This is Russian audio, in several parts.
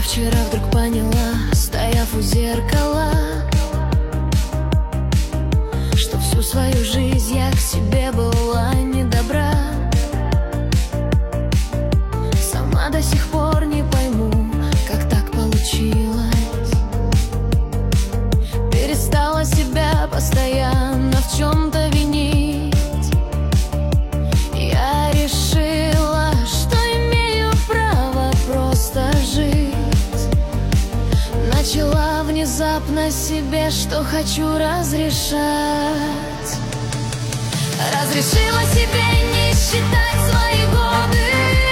вчера вдруг поняла, стояв у зеркала, что всю свою жизнь я к себе была недобра. Сама до сих пор не пойму, как так получилось. Перестала себя постоянно в чем-то винить. Я решила, что имею право просто жить. Начала внезапно себе, что хочу, разрешать. Разрешила себе не считать свои годы.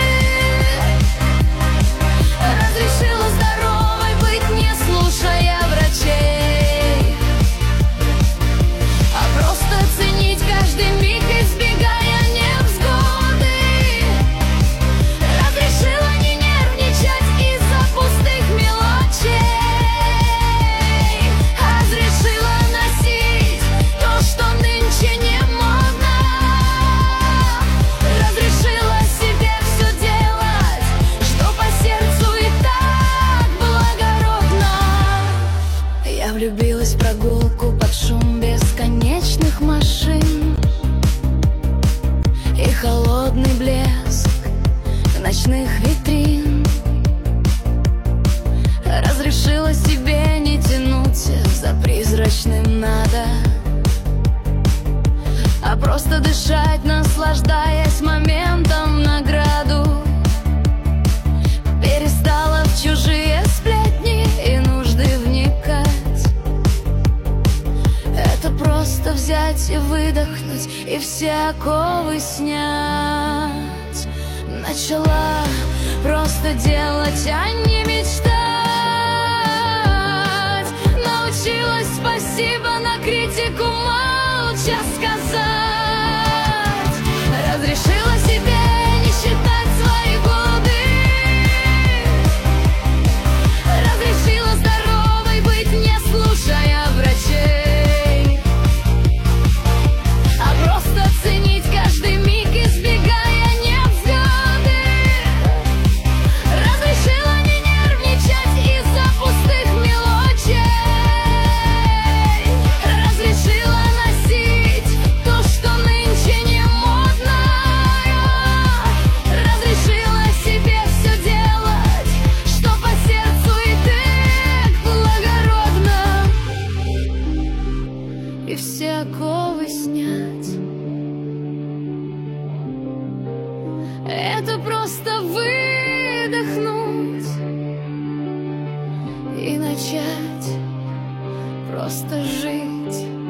Разрешила здоровой быть, не слушая врачей, а просто ценить каждый миг, избегая невзгоды. Разрешила не нервничать из-за пустых мелочей. Разрешила носить то, что нынче не модно. Разрешила себе все делать, что по сердцу и так благородно. Я влюбилась в прогулку под шум бесконечных машин и холодный блеск ночных витрин. Разрешила себе не тянуть за призрачным надо, а просто дышать, наслаждаясь моментом в награду. Перестала в чужие сплетни и нужды вникать. Это просто взять и выдохнуть, и все оковы снять. Начала просто делать, а не мечтать. Научилась спасибо на критику молча сказать. Разрешила себе не считать свои годы. Разрешила здоровой быть, не слушая врачей, а просто ценить каждый миг, избегая невзгоды. Разрешила не нервничать из-за пустых мелочей. Разрешила носить то, что нынче не модно. Разрешила себе все делать, что по сердцу и так благородно, и все оковы снять. Это просто выдохнуть и начать просто жить.